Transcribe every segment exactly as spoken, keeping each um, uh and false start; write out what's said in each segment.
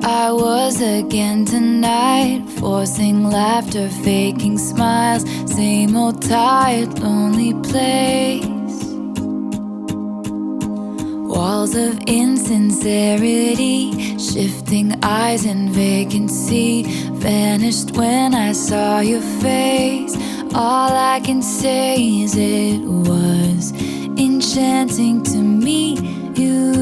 I was again tonight, forcing laughter, faking smiles. Same old tired, lonely place. Walls of insincerity, shifting eyes and vacancy. Vanished when I saw your face. All I can say is it was enchanting to meet you.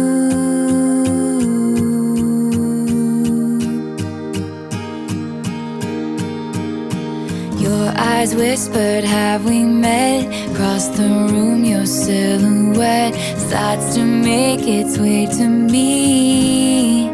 Your eyes whispered, have we met? Across the room, your silhouette starts to make its way to me.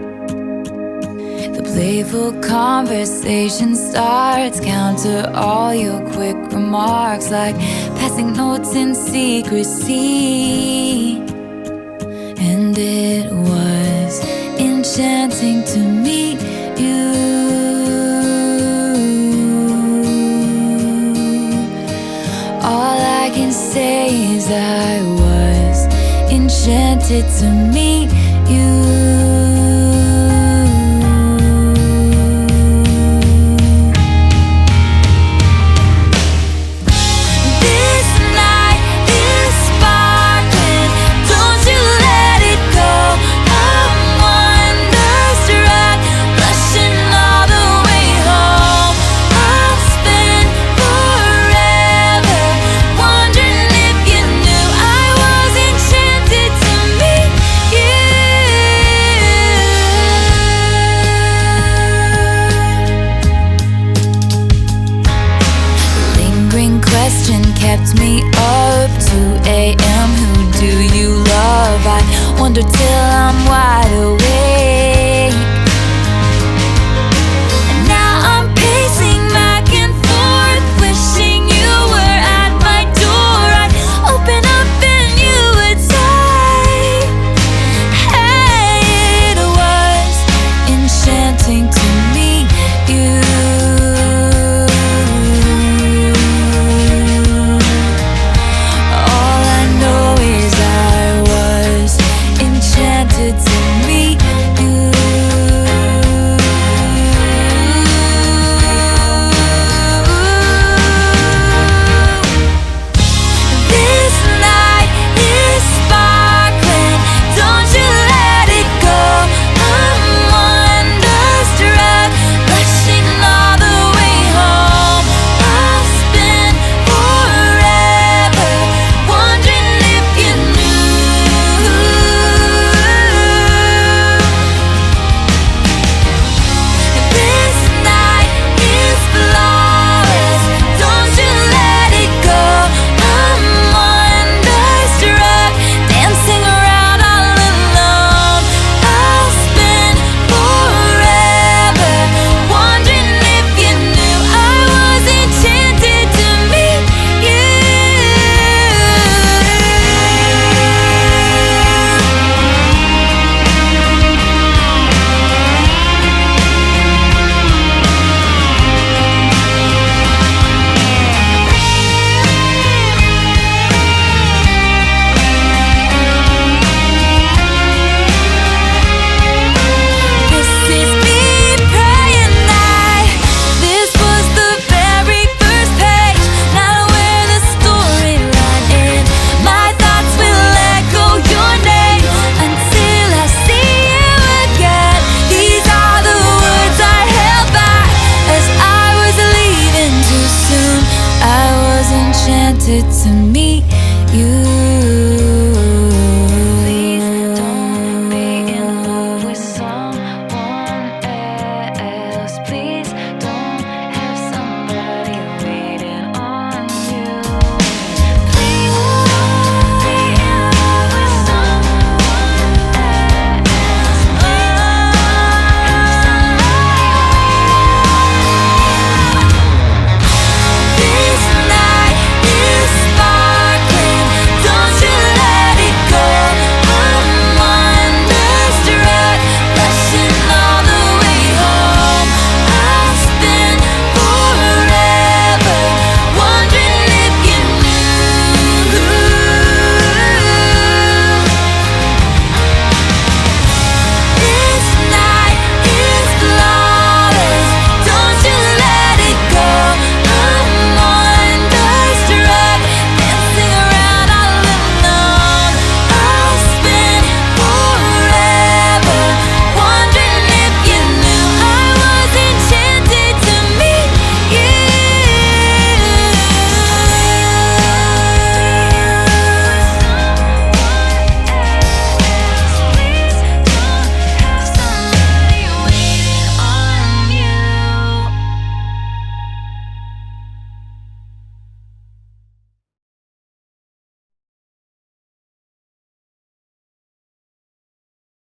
The playful conversation starts, counter all your quick remarks, like passing notes in secrecy. And it was enchanting to meet you. All I can say is I was enchanted to meet you.